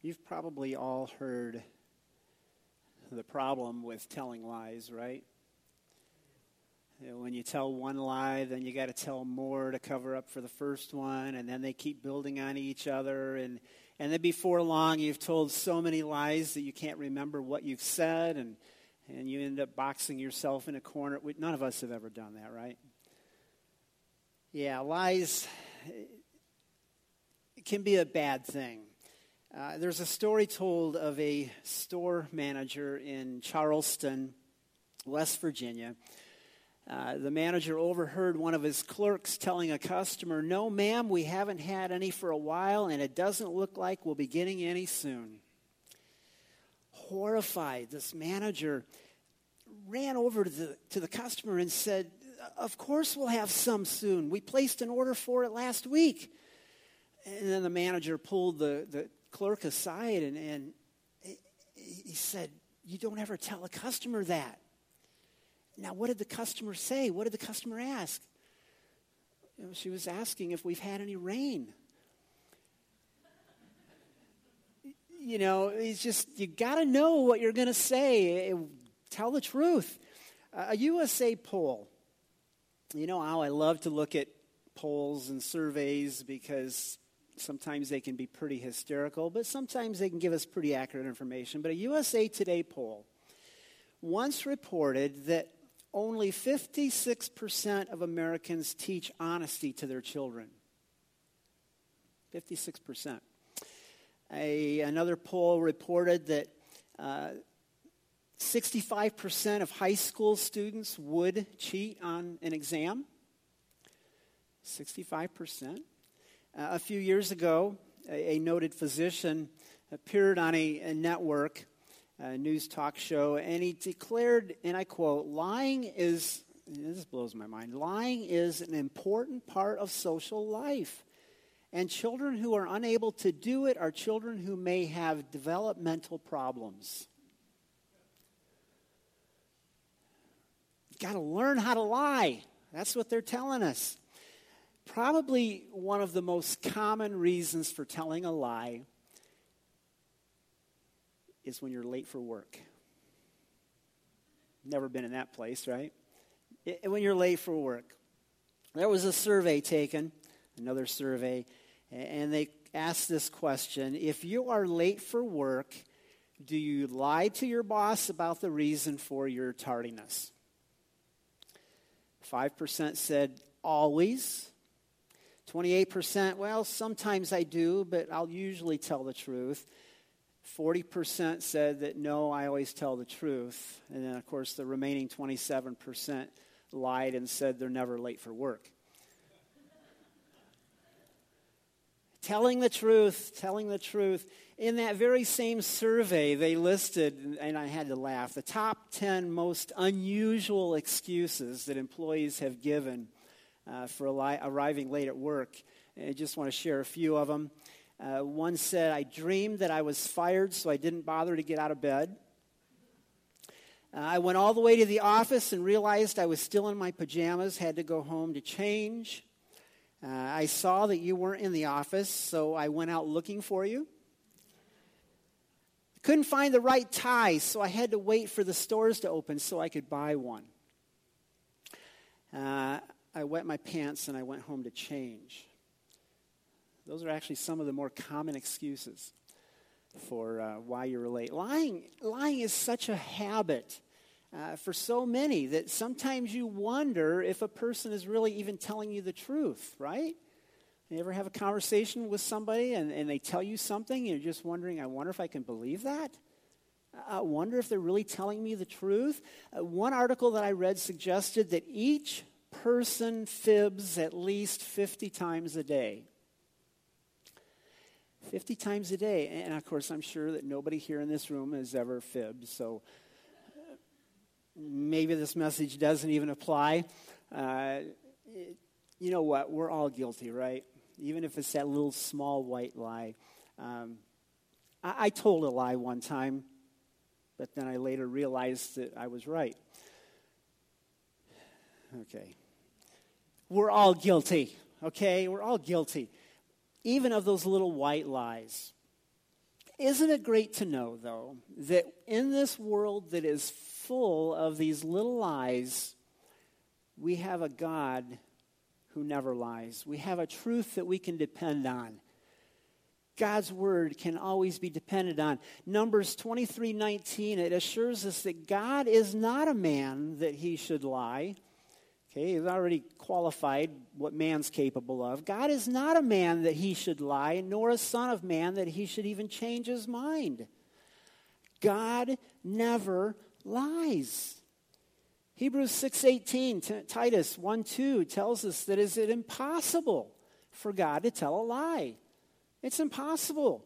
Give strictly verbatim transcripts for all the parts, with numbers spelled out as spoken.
You've probably all heard the problem with telling lies, right? You know, when you tell one lie, then you got to tell more to cover up for the first one, and then they keep building on each other, and, and then before long, you've told so many lies that you can't remember what you've said, and, and you end up boxing yourself in a corner. We, none of us have ever done that, right? Yeah, lies can be a bad thing. Uh, there's a story told of a store manager in Charleston, West Virginia. Uh, the manager overheard one of his clerks telling a customer, "No, ma'am, we haven't had any for a while, and it doesn't look like we'll be getting any soon." Horrified, this manager ran over to the, to the customer and said, "Of course we'll have some soon. We placed an order for it last week." And then the manager pulled the, the clerk aside and, and he said, "You don't ever tell a customer that." Now, what did the customer say? What did the customer ask? You know, she was asking if we've had any rain. You know, it's just, you got to know what you're going to say. Tell the truth. A U S A poll. You know how I love to look at polls and surveys because sometimes they can be pretty hysterical, but sometimes they can give us pretty accurate information. But a U S A Today poll once reported that only fifty-six percent of Americans teach honesty to their children. fifty-six percent. A, another poll reported that uh, sixty-five percent of high school students would cheat on an exam. sixty-five percent. Uh, a few years ago, a, a noted physician appeared on a, a network, a news talk show, and he declared, and I quote, "Lying is," this blows my mind, "lying is an important part of social life. And children who are unable to do it are children who may have developmental problems." You got to learn how to lie. That's what they're telling us. Probably one of the most common reasons for telling a lie is when you're late for work. Never been in that place, right? It, when you're late for work. There was a survey taken, another survey, and they asked this question: if you are late for work, do you lie to your boss about the reason for your tardiness? five percent said always. twenty-eight percent, well, sometimes I do, but I'll usually tell the truth. forty percent said that no, I always tell the truth. And then, of course, the remaining twenty-seven percent lied and said they're never late for work. Telling the truth, telling the truth. In that very same survey, they listed, and I had to laugh, the top ten most unusual excuses that employees have given uh, for li- arriving late at work. And I just want to share a few of them. Uh, one said, "I dreamed that I was fired, so I didn't bother to get out of bed. Uh, I went all the way to the office and realized I was still in my pajamas, had to go home to change. Uh, I saw that you weren't in the office, so I went out looking for you. Couldn't find the right tie, so I had to wait for the stores to open so I could buy one. Uh, I wet my pants and I went home to change." Those are actually some of the more common excuses for uh, why you're late. Lying, lying is such a habit uh, for so many that sometimes you wonder if a person is really even telling you the truth, right? You ever have a conversation with somebody and, and they tell you something and you're just wondering, I wonder if I can believe that? I wonder if they're really telling me the truth? Uh, one article that I read suggested that each person fibs at least fifty times a day. fifty times a day. And of course, I'm sure that nobody here in this room has ever fibbed, so maybe this message doesn't even apply. Uh, it, you know what? We're all guilty, right? Even if it's that little small white lie. Um, I, I told a lie one time, but then I later realized that I was right. Okay. We're all guilty, okay? We're all guilty. Even of those little white lies. Isn't it great to know, though, that in this world that is full of these little lies, we have a God who never lies. We have a truth that we can depend on. God's word can always be depended on. Numbers twenty-three nineteen, it assures us that God is not a man that he should lie. Okay, he's already qualified what man's capable of. God is not a man that he should lie, nor a son of man that he should even change his mind. God never lies. Hebrews six eighteen, T- Titus one two tells us that is it impossible for God to tell a lie. It's impossible.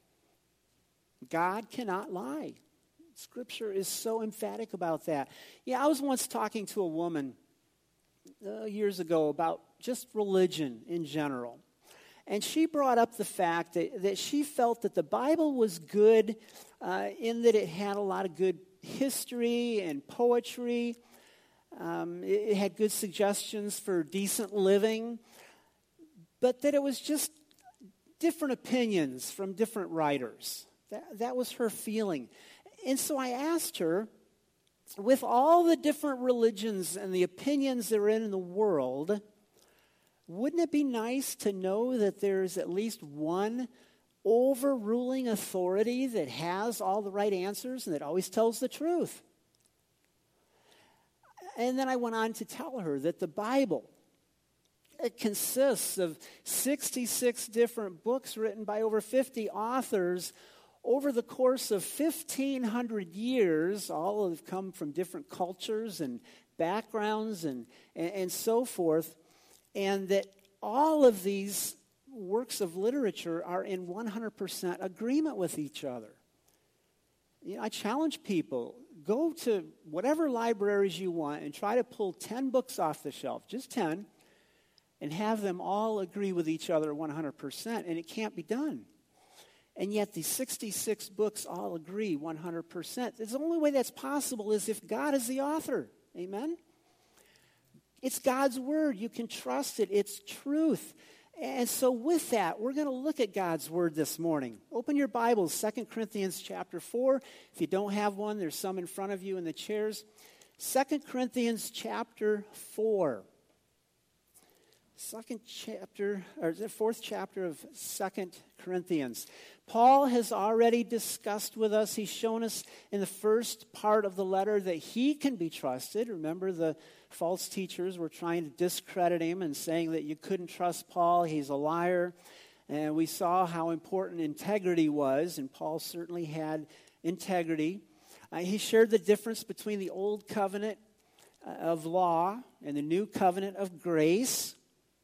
God cannot lie. Scripture is so emphatic about that. Yeah, I was once talking to a woman uh, years ago about just religion in general. And she brought up the fact that, that she felt that the Bible was good uh, in that it had a lot of good history and poetry. Um, it, it had good suggestions for decent living. But that it was just different opinions from different writers. That, that was her feeling. And so I asked her, with all the different religions and the opinions that are in the world, wouldn't it be nice to know that there's at least one overruling authority that has all the right answers and that always tells the truth? And then I went on to tell her that the Bible, it consists of sixty-six different books written by over fifty authors over the course of fifteen hundred years. All have come from different cultures and backgrounds and, and, and so forth. And that all of these works of literature are in one hundred percent agreement with each other. You know, I challenge people, go to whatever libraries you want and try to pull ten books off the shelf, just ten, and have them all agree with each other one hundred percent, and it can't be done. And yet these sixty-six books all agree one hundred percent. The only way that's possible is if God is the author. Amen? It's God's word. You can trust it. It's truth. And so with that, we're going to look at God's word this morning. Open your Bibles, Second Corinthians chapter four. If you don't have one, there's some in front of you in the chairs. Second Corinthians chapter four. Second chapter, or the fourth chapter of Second Corinthians. Paul has already discussed with us, he's shown us in the first part of the letter that he can be trusted. Remember, the false teachers were trying to discredit him and saying that you couldn't trust Paul, he's a liar. And we saw how important integrity was, and Paul certainly had integrity. Uh, he shared the difference between the old covenant of law and the new covenant of grace.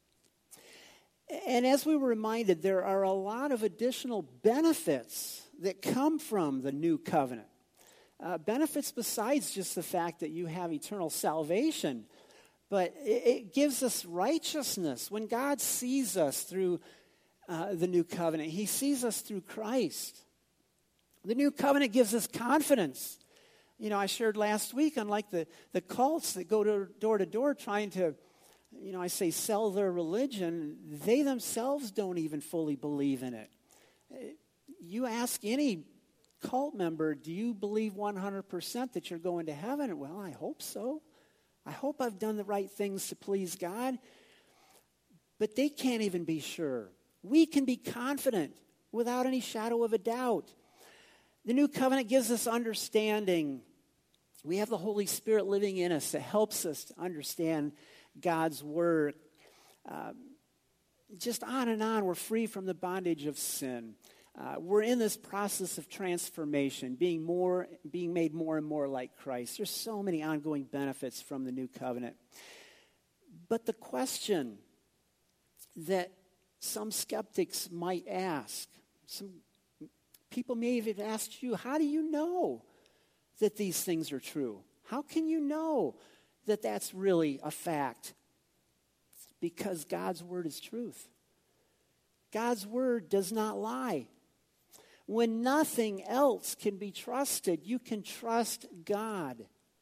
And as we were reminded, there are a lot of additional benefits that come from the new covenant. Uh, benefits besides just the fact that you have eternal salvation. But it, it gives us righteousness. When God sees us through uh, the new covenant, he sees us through Christ. The new covenant gives us confidence. You know, I shared last week, unlike the, the cults that go to door to door trying to, you know, I say sell their religion, they themselves don't even fully believe in it. You ask any cult member, do you believe one hundred percent that you're going to heaven? Well, I hope so. I hope I've done the right things to please God. But they can't even be sure. We can be confident without any shadow of a doubt. The new covenant gives us understanding. We have the Holy Spirit living in us that helps us to understand God's word. Uh, just on and on, we're free from the bondage of sin. Uh, we're in this process of transformation, being more, being made more and more like Christ. There's so many ongoing benefits from the new covenant. But the question that some skeptics might ask, some people may even ask you, how do you know that these things are true? How can you know that that's really a fact? Because God's word is truth. God's word does not lie. When nothing else can be trusted, you can trust God.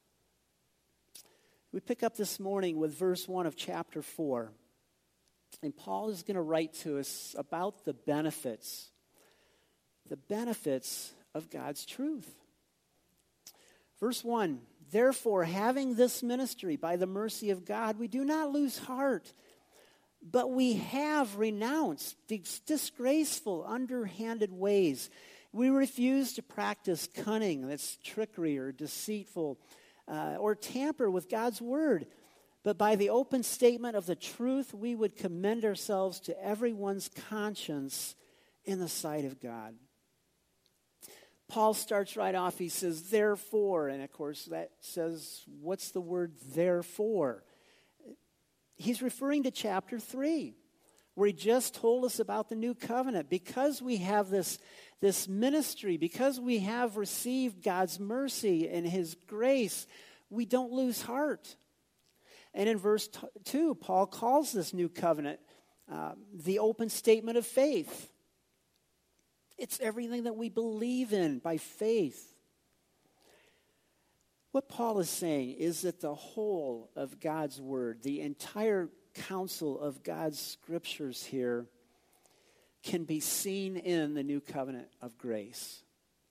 We pick up this morning with verse one of chapter four. And Paul is going to write to us about the benefits the benefits of God's truth. Verse one, therefore, having this ministry by the mercy of God, we do not lose heart, but we have renounced these disgraceful, underhanded ways. We refuse to practice cunning, that's trickery or deceitful, uh, or tamper with God's word. But by the open statement of the truth, we would commend ourselves to everyone's conscience in the sight of God. Paul starts right off, he says, therefore, and of course that says, what's the word therefore? He's referring to chapter three, where he just told us about the new covenant. Because we have this, this ministry, because we have received God's mercy and his grace, we don't lose heart. And in verse t- two, Paul calls this new covenant uh, the open statement of faith. It's everything that we believe in by faith. What Paul is saying is that the whole of God's word, the entire counsel of God's scriptures here, can be seen in the new covenant of grace.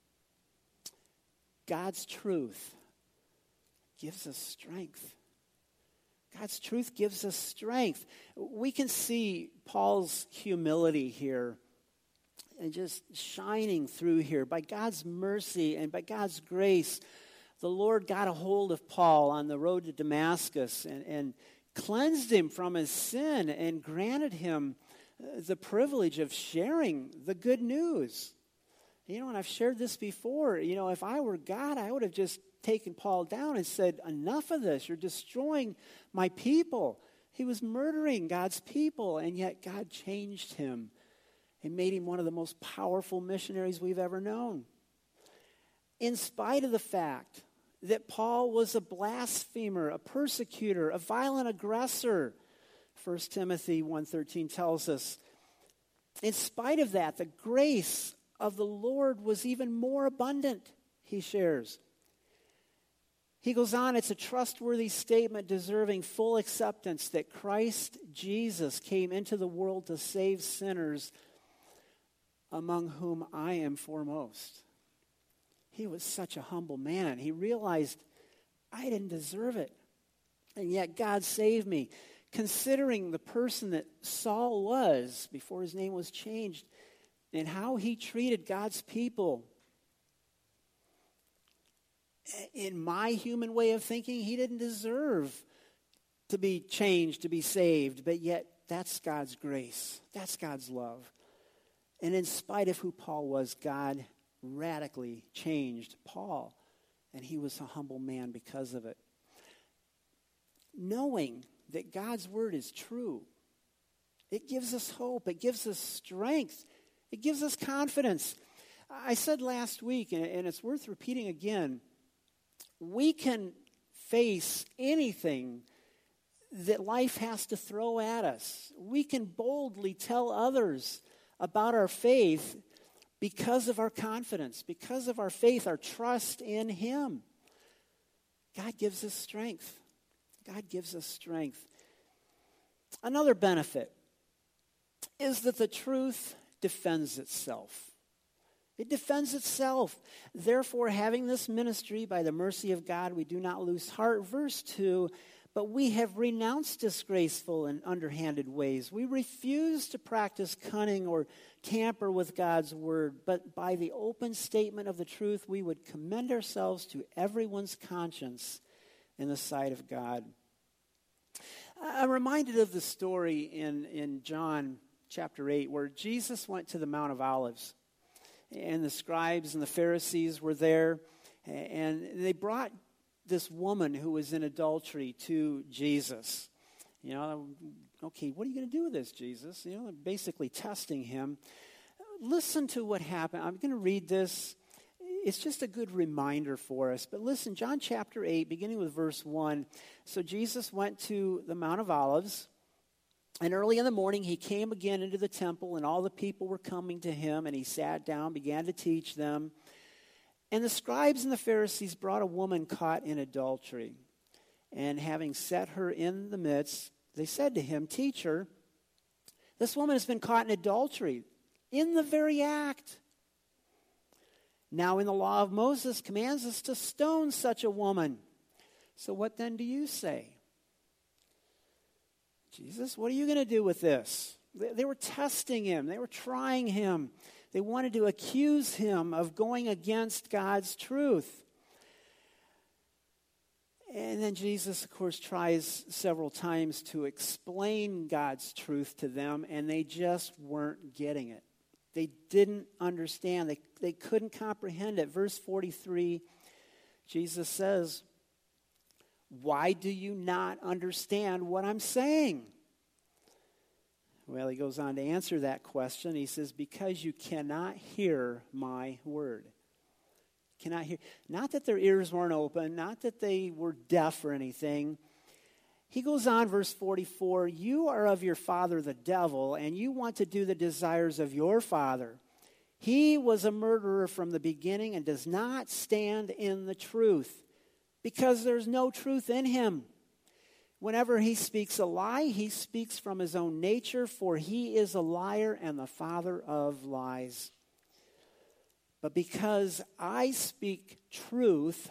God's truth gives us strength. God's truth gives us strength. We can see Paul's humility here and just shining through here. By God's mercy and by God's grace, the Lord got a hold of Paul on the road to Damascus and, and cleansed him from his sin and granted him the privilege of sharing the good news. You know, and I've shared this before. You know, if I were God, I would have just taken Paul down and said, enough of this. You're destroying my people. He was murdering God's people, and yet God changed him and made him one of the most powerful missionaries we've ever known. In spite of the fact that Paul was a blasphemer, a persecutor, a violent aggressor, First Timothy one thirteen tells us, in spite of that, the grace of the Lord was even more abundant, he shares. He goes on, it's a trustworthy statement deserving full acceptance that Christ Jesus came into the world to save sinners, among whom I am foremost. He was such a humble man. He realized, I didn't deserve it, and yet God saved me. Considering the person that Saul was before his name was changed and how he treated God's people, in my human way of thinking, he didn't deserve to be changed, to be saved, but yet that's God's grace. That's God's love. And in spite of who Paul was, God radically changed Paul, and he was a humble man because of it. Knowing that God's word is true, it gives us hope, it gives us strength, it gives us confidence. I said last week, and it's worth repeating again, we can face anything that life has to throw at us. We can boldly tell others about our faith because of our confidence, because of our faith, our trust in him. God gives us strength. God gives us strength. Another benefit is that the truth defends itself. It defends itself. Therefore, having this ministry by the mercy of God, we do not lose heart. Verse two, but we have renounced disgraceful and underhanded ways. We refuse to practice cunning or tamper with God's word, but by the open statement of the truth, we would commend ourselves to everyone's conscience in the sight of God. I'm reminded of the story in, in John chapter eight where Jesus went to the Mount of Olives. And the scribes and the Pharisees were there, and they brought this woman who was in adultery to Jesus. You know, okay, what are you going to do with this, Jesus? You know, basically testing him. Listen to what happened. I'm going to read this. It's just a good reminder for us. But listen, John chapter eight, beginning with verse one. So Jesus went to the Mount of Olives, and early in the morning he came again into the temple, and all the people were coming to him, and he sat down, began to teach them. And the scribes and the Pharisees brought a woman caught in adultery. And having set her in the midst, they said to him, Teacher, this woman has been caught in adultery, in the very act. Now in the law of Moses commands us to stone such a woman. So what then do you say? Jesus, what are you going to do with this? They, they were testing him. They were trying him. They wanted to accuse him of going against God's truth. And then Jesus, of course, tries several times to explain God's truth to them, and they just weren't getting it. They didn't understand. They, they couldn't comprehend it. Verse forty-three, Jesus says, "Why do you not understand what I'm saying?" Well, he goes on to answer that question. He says, "Because you cannot hear my word." Cannot hear. Not that their ears weren't open, not that they were deaf or anything. He goes on, verse forty-four, "You are of your father the devil, and you want to do the desires of your father. He was a murderer from the beginning and does not stand in the truth, because there's no truth in him. Whenever he speaks a lie, he speaks from his own nature, for he is a liar and the father of lies. But because I speak truth,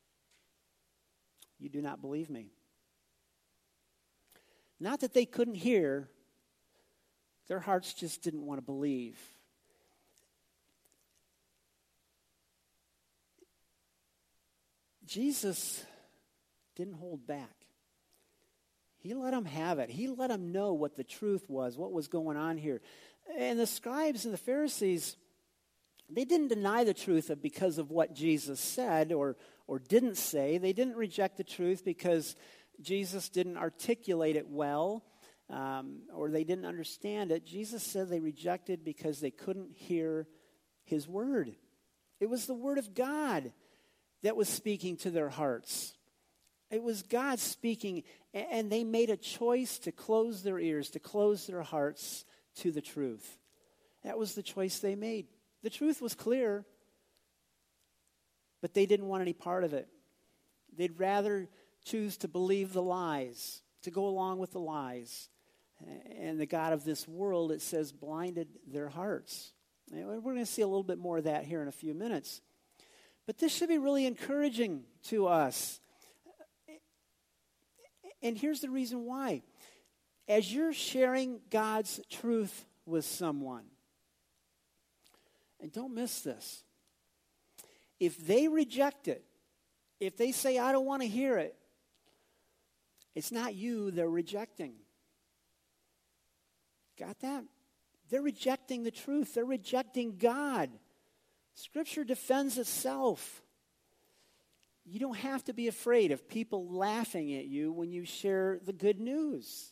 you do not believe me." Not that they couldn't hear, their hearts just didn't want to believe. Jesus didn't hold back. He let them have it. He let them know what the truth was, what was going on here. And the scribes and the Pharisees, they didn't deny the truth of because of what Jesus said or, or didn't say. They didn't reject the truth because Jesus didn't articulate it well, um, or they didn't understand it. Jesus said they rejected because they couldn't hear his word. It was the word of God that was speaking to their hearts. It was God speaking, and they made a choice to close their ears, to close their hearts to the truth. That was the choice they made. The truth was clear, but they didn't want any part of it. They'd rather choose to believe the lies, to go along with the lies. And the God of this world, it says, blinded their hearts. And we're going to see a little bit more of that here in a few minutes. But this should be really encouraging to us. And here's the reason why. As you're sharing God's truth with someone, and don't miss this, if they reject it, if they say, "I don't want to hear it," it's not you they're rejecting. Got that? They're rejecting the truth. They're rejecting God. Scripture defends itself. You don't have to be afraid of people laughing at you when you share the good news,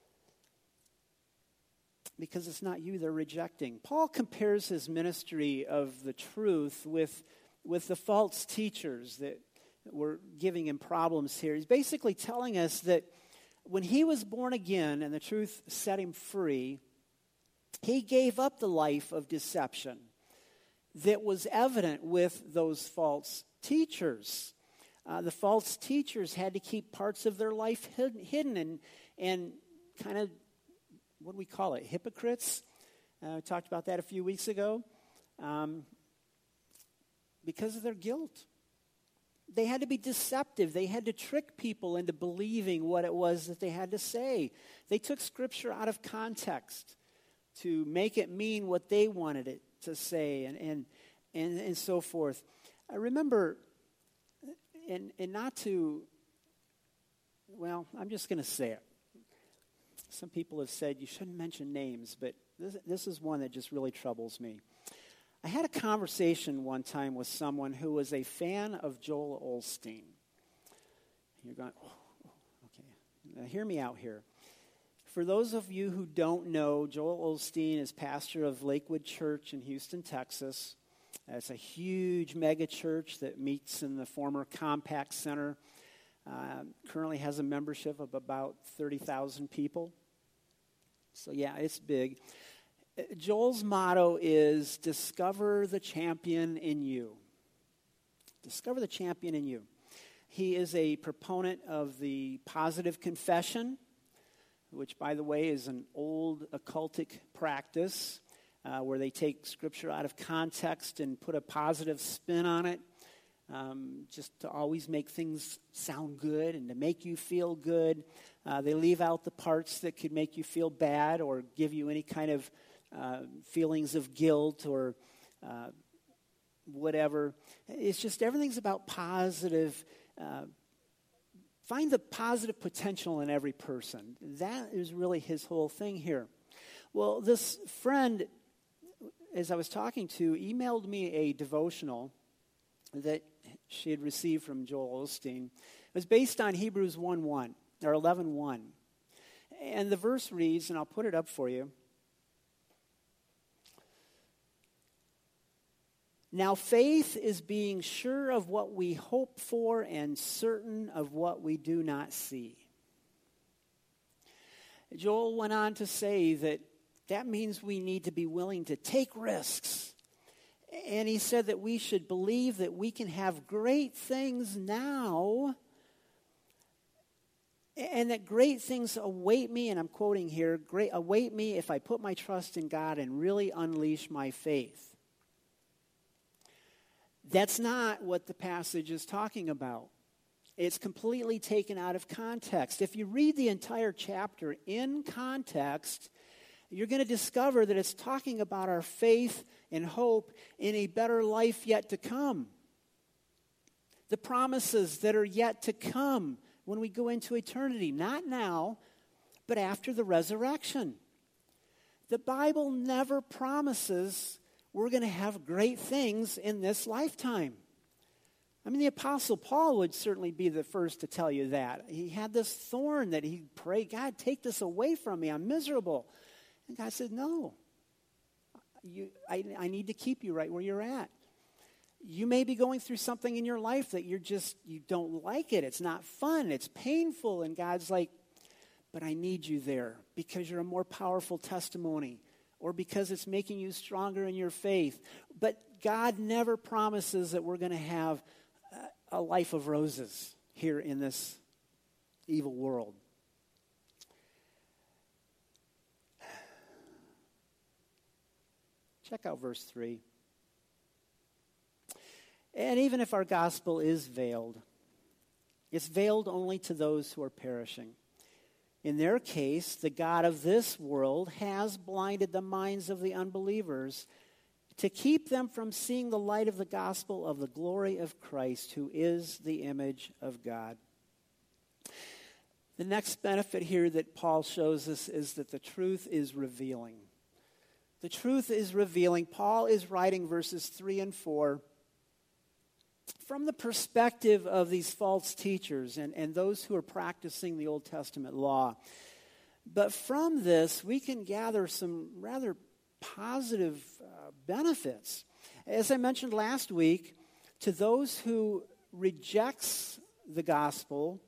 because it's not you they're rejecting. Paul compares his ministry of the truth with, with the false teachers that were giving him problems here. He's basically telling us that when he was born again and the truth set him free, he gave up the life of deception that was evident with those false teachers. Uh, the false teachers had to keep parts of their life hidden, hidden and, and kind of, what do we call it, hypocrites? Uh, we talked about that a few weeks ago. Um, because of their guilt. They had to be deceptive. They had to trick people into believing what it was that they had to say. They took Scripture out of context to make it mean what they wanted it to say, and and and, and so forth. I remember, and, and not to, well, I'm just going to say it. Some people have said you shouldn't mention names, but this, this is one that just really troubles me. I had a conversation one time with someone who was a fan of Joel Osteen. You're going, oh, okay. Now hear me out here. For those of you who don't know, Joel Osteen is pastor of Lakewood Church in Houston, Texas. It's a huge mega church that meets in the former Compaq Center. Uh, currently has a membership of about thirty thousand people. So yeah, it's big. Joel's motto is discover the champion in you. Discover the champion in you. He is a proponent of the positive confession, which, by the way, is an old occultic practice uh, where they take Scripture out of context and put a positive spin on it, um, just to always make things sound good and to make you feel good. Uh, they leave out the parts that could make you feel bad or give you any kind of uh, feelings of guilt or uh, whatever. It's just everything's about positive. Uh, find the positive potential in every person. That is really his whole thing here. Well, this friend, as I was talking to, emailed me a devotional that she had received from Joel Osteen. It was based on Hebrews one one, or eleven one. And the verse reads, and I'll put it up for you. Now faith is being sure of what we hope for and certain of what we do not see. Joel went on to say that that means we need to be willing to take risks. And he said that we should believe that we can have great things now, and that great things await me, and I'm quoting here, great await me if I put my trust in God and really unleash my faith. That's not what the passage is talking about. It's completely taken out of context. If you read the entire chapter in context, you're going to discover that it's talking about our faith and hope in a better life yet to come. The promises that are yet to come when we go into eternity. Not now, but after the resurrection. The Bible never promises we're going to have great things in this lifetime. I mean, the Apostle Paul would certainly be the first to tell you that. He had this thorn that he prayed, God, take this away from me. I'm miserable. And God said, no. You, I, I need to keep you right where you're at. You may be going through something in your life that you're just, you don't like it. It's not fun. It's painful. And God's like, but I need you there because you're a more powerful testimony, or because it's making you stronger in your faith. But God never promises that we're going to have a life of roses here in this evil world. Check out verse three. And even if our gospel is veiled, it's veiled only to those who are perishing. In their case, the God of this world has blinded the minds of the unbelievers to keep them from seeing the light of the gospel of the glory of Christ, who is the image of God. The next benefit here that Paul shows us is that the truth is revealing. The truth is revealing. Paul is writing verses three and four from the perspective of these false teachers and, and those who are practicing the Old Testament law. But from this, we can gather some rather positive uh, benefits. As I mentioned last week, to those who rejects the gospel,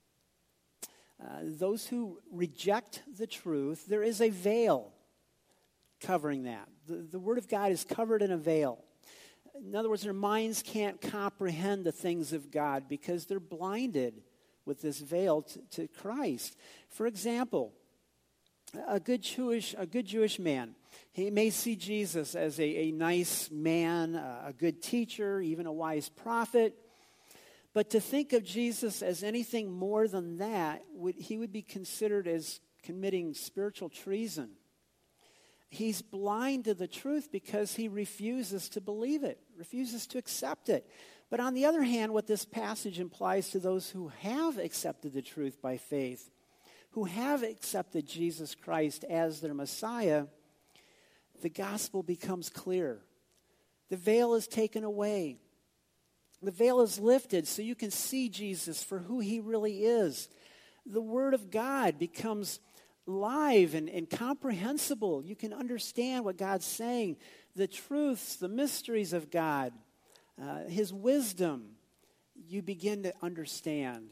uh, those who reject the truth, there is a veil covering that. The, the Word of God is covered in a veil. In other words, their minds can't comprehend the things of God because they're blinded with this veil to, to Christ. For example, a good Jewish, a good Jewish man, he may see Jesus as a, a nice man, a good teacher, even a wise prophet. But to think of Jesus as anything more than that, would, he would be considered as committing spiritual treason. He's blind to the truth because he refuses to believe it, refuses to accept it. But on the other hand, what this passage implies to those who have accepted the truth by faith, who have accepted Jesus Christ as their Messiah, the gospel becomes clear. The veil is taken away. The veil is lifted so you can see Jesus for who he really is. The Word of God becomes live and, and comprehensible. You can understand what God's saying, the truths, the mysteries of God, uh, his wisdom, you begin to understand.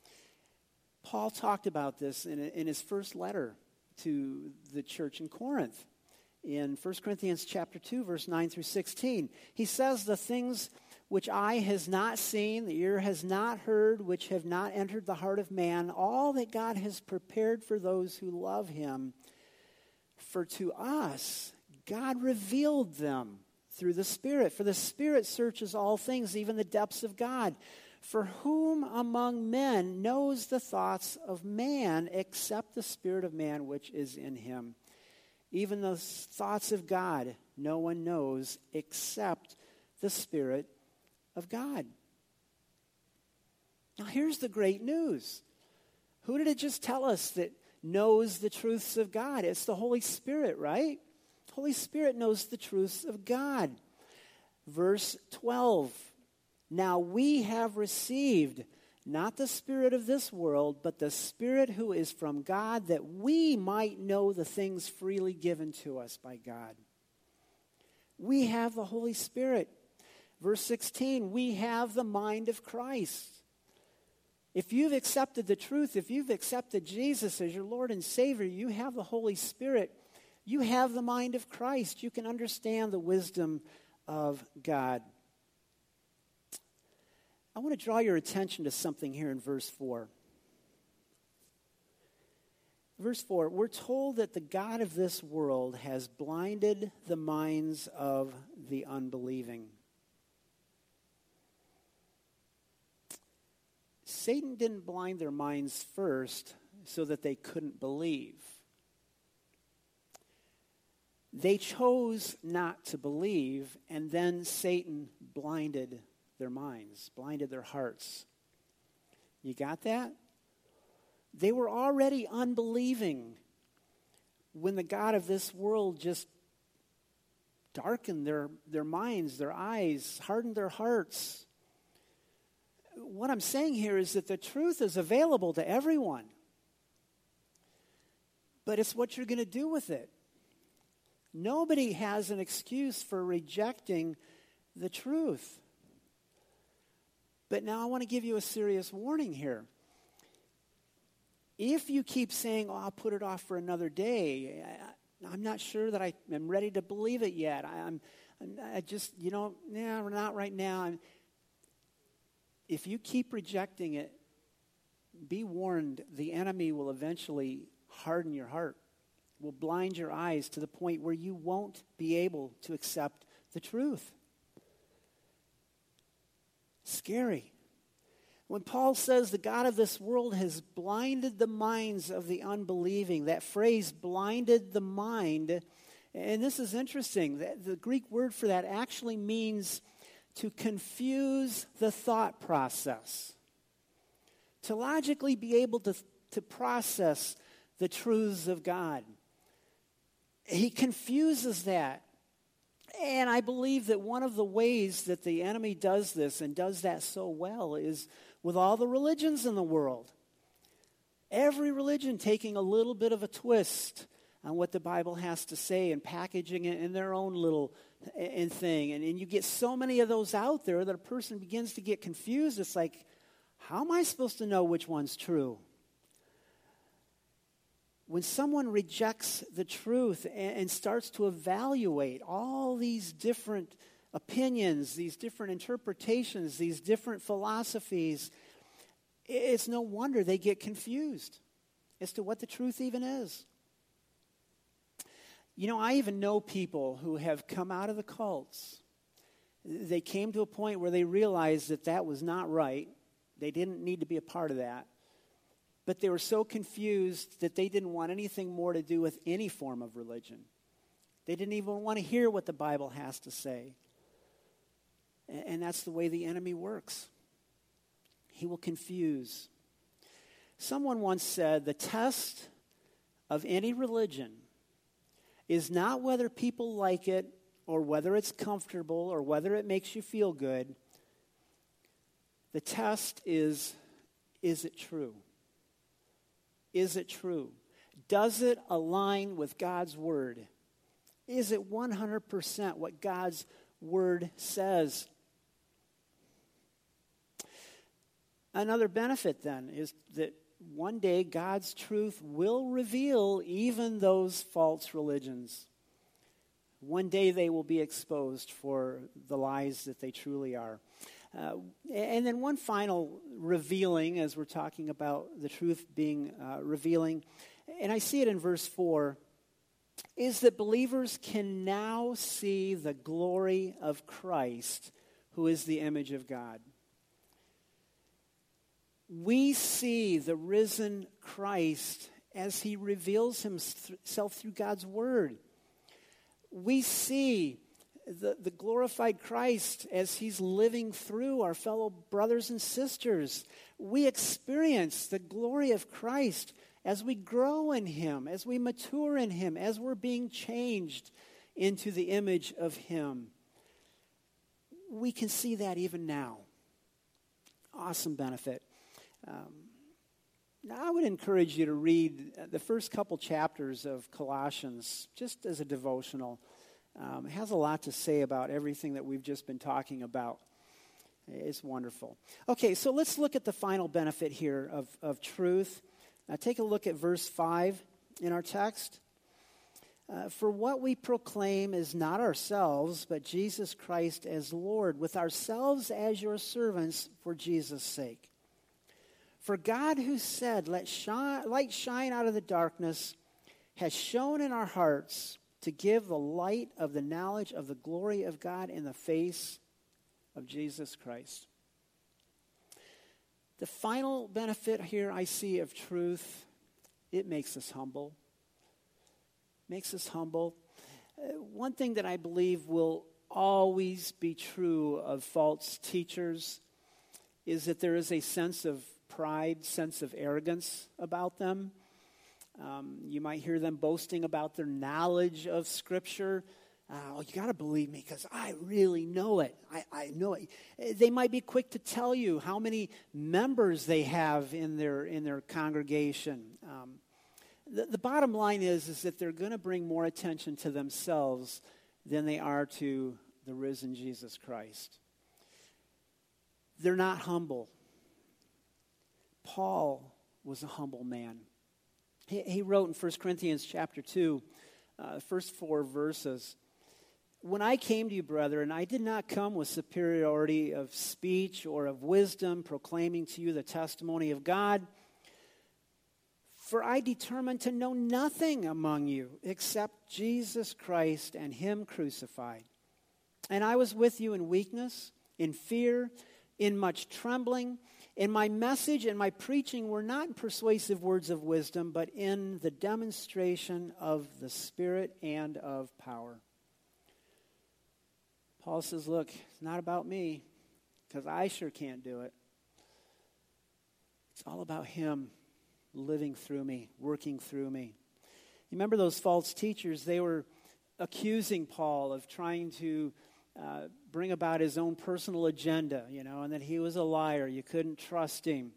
Paul talked about this in, in his first letter to the church in Corinth. In First Corinthians chapter two, verse nine through sixteen, he says, the things which eye has not seen, the ear has not heard, which have not entered the heart of man, all that God has prepared for those who love him. For to us, God revealed them through the Spirit. For the Spirit searches all things, even the depths of God. For whom among men knows the thoughts of man except the spirit of man which is in him? Even the thoughts of God no one knows except the Spirit of God. Now here's the great news. Who did it just tell us that knows the truths of God? It's the Holy Spirit, right? The Holy Spirit knows the truths of God. Verse twelve. Now we have received not the spirit of this world, but the Spirit who is from God, that we might know the things freely given to us by God. We have the Holy Spirit. Verse sixteen, we have the mind of Christ. If you've accepted the truth, if you've accepted Jesus as your Lord and Savior, you have the Holy Spirit. You have the mind of Christ. You can understand the wisdom of God. I want to draw your attention to something here in verse four. Verse four, we're told that the God of this world has blinded the minds of the unbelieving. Satan didn't blind their minds first so that they couldn't believe. They chose not to believe, and then Satan blinded their minds, blinded their hearts. You got that? They were already unbelieving when the God of this world just darkened their, their minds, their eyes, hardened their hearts. What I'm saying here is that the truth is available to everyone. But it's what you're going to do with it. Nobody has an excuse for rejecting the truth. But now I want to give you a serious warning here. If you keep saying, oh, I'll put it off for another day, I, I'm not sure that I am ready to believe it yet. I, I'm, I just, you know, nah, not right now. I'm, if you keep rejecting it, be warned, the enemy will eventually harden your heart, will blind your eyes to the point where you won't be able to accept the truth. Scary. When Paul says the God of this world has blinded the minds of the unbelieving, that phrase, blinded the mind, and this is interesting, the, the Greek word for that actually means to confuse the thought process, to logically be able to, to process the truths of God. He confuses that. And I believe that one of the ways that the enemy does this, and does that so well, is with all the religions in the world. Every religion taking a little bit of a twist on what the Bible has to say and packaging it in their own little and thing. And, and you get so many of those out there that a person begins to get confused. It's like, how am I supposed to know which one's true? When someone rejects the truth and, and starts to evaluate all these different opinions, these different interpretations, these different philosophies, it's no wonder they get confused as to what the truth even is. You know, I even know people who have come out of the cults. They came to a point where they realized that that was not right. They didn't need to be a part of that. But they were so confused that they didn't want anything more to do with any form of religion. They didn't even want to hear what the Bible has to say. And that's the way the enemy works. He will confuse. Someone once said, the test of any religion is not whether people like it or whether it's comfortable or whether it makes you feel good. The test is, is it true? Is it true? Does it align with God's word? Is it one hundred percent what God's word says? Another benefit then is that one day God's truth will reveal even those false religions. One day they will be exposed for the lies that they truly are. Uh, and then one final revealing, as we're talking about the truth being uh, revealing, and I see it in verse four. is that believers can now see the glory of Christ, who is the image of God. We see the risen Christ as he reveals himself through God's word. We see the, the glorified Christ as he's living through our fellow brothers and sisters. We experience the glory of Christ as we grow in him, as we mature in him, as we're being changed into the image of him. We can see that even now. Awesome benefit. Um, now, I would encourage you to read the first couple chapters of Colossians, just as a devotional. Um, it has a lot to say about everything that we've just been talking about. It's wonderful. Okay, so let's look at the final benefit here of, of truth. Now, take a look at verse five in our text. Uh, For what we proclaim is not ourselves, but Jesus Christ as Lord, with ourselves as your servants for Jesus' sake. For God, who said, let shine, light shine out of the darkness, has shone in our hearts to give the light of the knowledge of the glory of God in the face of Jesus Christ. The final benefit here I see of truth, it makes us humble. Makes us humble. Uh, one thing that I believe will always be true of false teachers is that there is a sense of pride, sense of arrogance about them. Um, you might hear them boasting about their knowledge of Scripture. Uh, well, you got to believe me because I really know it. I, I know it. They might be quick to tell you how many members they have in their in their congregation. Um, the, the bottom line is, is that they're going to bring more attention to themselves than they are to the risen Jesus Christ. They're not humble. Paul was a humble man. He, he wrote in First Corinthians chapter two, uh, the first four verses, when I came to you, brethren, I did not come with superiority of speech or of wisdom, proclaiming to you the testimony of God. For I determined to know nothing among you except Jesus Christ and him crucified. And I was with you in weakness, in fear, in much trembling. And my message and my preaching were not in persuasive words of wisdom, but in the demonstration of the Spirit and of power. Paul says, look, it's not about me, because I sure can't do it. It's all about him living through me, working through me. You remember those false teachers? They were accusing Paul of trying to uh, bring about his own personal agenda, you know, and that he was a liar. You couldn't trust him.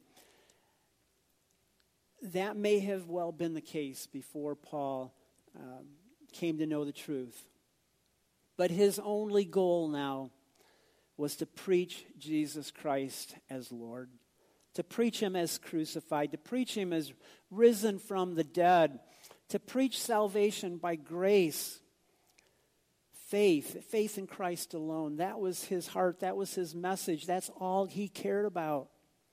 That may have well been the case before Paul um, came to know the truth. But his only goal now was to preach Jesus Christ as Lord, to preach him as crucified, to preach him as risen from the dead, to preach salvation by grace, faith, faith in Christ alone. That was his heart. That was his message. That's all he cared about.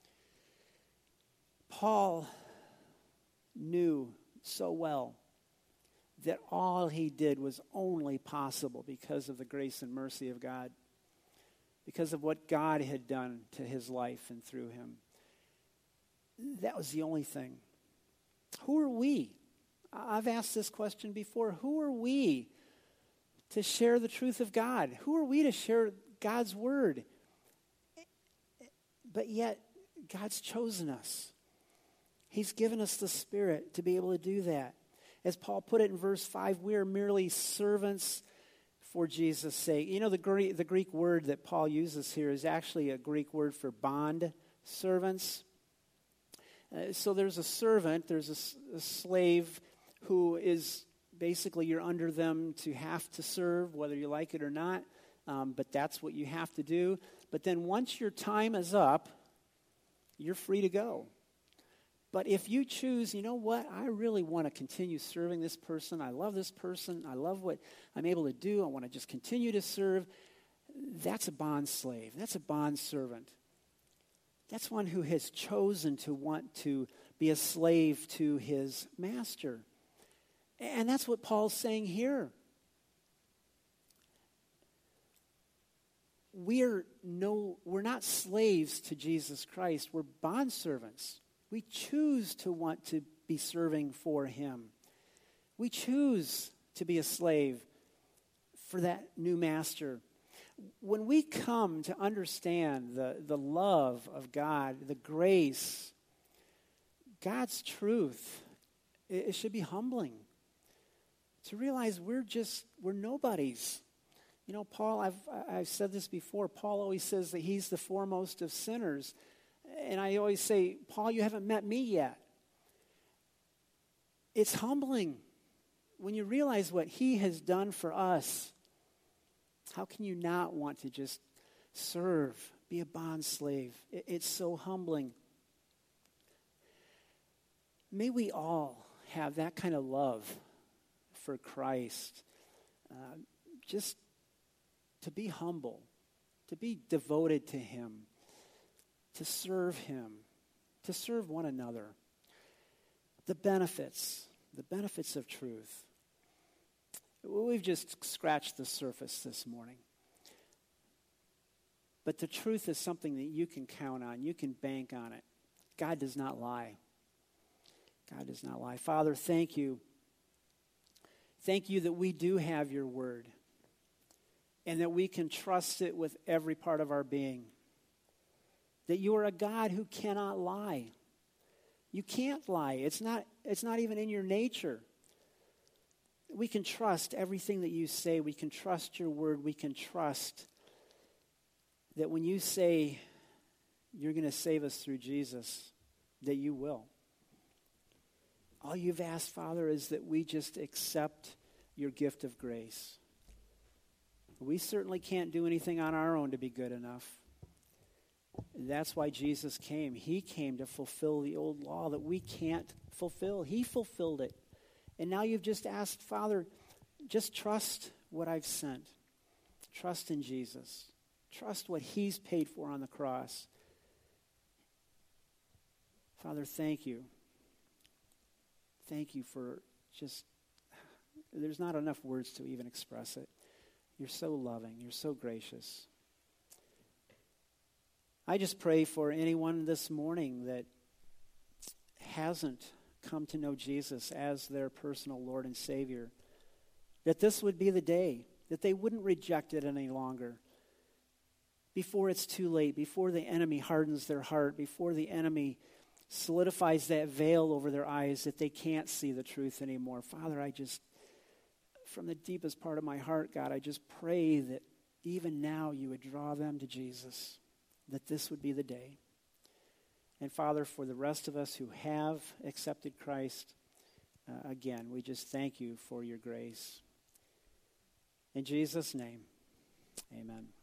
Paul knew so well that all he did was only possible because of the grace and mercy of God, because of what God had done to his life and through him. That was the only thing. Who are we? I've asked this question before. Who are we to share the truth of God? Who are we to share God's word? But yet, God's chosen us. He's given us the Spirit to be able to do that. As Paul put it in verse five, we are merely servants for Jesus' sake. You know, the Greek, the Greek word that Paul uses here is actually a Greek word for bond servants. Uh, so there's a servant, there's a, a slave who is basically you're under them to have to serve, whether you like it or not, um, but that's what you have to do. But then once your time is up, you're free to go. But if you choose, you know what, I really want to continue serving this person. I love this person. I love what I'm able to do. I want to just continue to serve. That's a bond slave. That's a bond servant. That's one who has chosen to want to be a slave to his master. And that's what Paul's saying here. We're no, we're not slaves to Jesus Christ. We're bondservants. We choose to want to be serving for him. We choose to be a slave for that new master. When we come to understand the, the love of God, the grace, God's truth, it, it should be humbling to realize we're just, we're nobodies. You know, Paul, I've, I've said this before, Paul always says that he's the foremost of sinners. And I always say, Paul, you haven't met me yet. It's humbling when you realize what he has done for us. How can you not want to just serve, be a bond slave? It, it's so humbling. May we all have that kind of love for Christ. Uh, just to be humble, to be devoted to him, to serve him, to serve one another. The benefits, the benefits of truth. We've just scratched the surface this morning. But the truth is something that you can count on. You can bank on it. God does not lie. God does not lie. Father, thank you. Thank you that we do have your word and that we can trust it with every part of our being. That you are a God who cannot lie. You can't lie. It's not, it's not even in your nature. We can trust everything that you say. We can trust your word. We can trust that when you say you're going to save us through Jesus, that you will. All you've asked, Father, is that we just accept your gift of grace. We certainly can't do anything on our own to be good enough. That's why Jesus came. He came to fulfill the old law that we can't fulfill. He fulfilled it. And now you've just asked, Father, just trust what I've sent. Trust in Jesus. Trust what he's paid for on the cross. Father, thank you. Thank you for just, there's not enough words to even express it. You're so loving. You're so gracious. I just pray for anyone this morning that hasn't come to know Jesus as their personal Lord and Savior, that this would be the day, that they wouldn't reject it any longer. Before it's too late, before the enemy hardens their heart, before the enemy solidifies that veil over their eyes that they can't see the truth anymore. Father, I just, from the deepest part of my heart, God, I just pray that even now you would draw them to Jesus, that this would be the day. And Father, for the rest of us who have accepted Christ, uh, again, we just thank you for your grace. In Jesus' name, amen.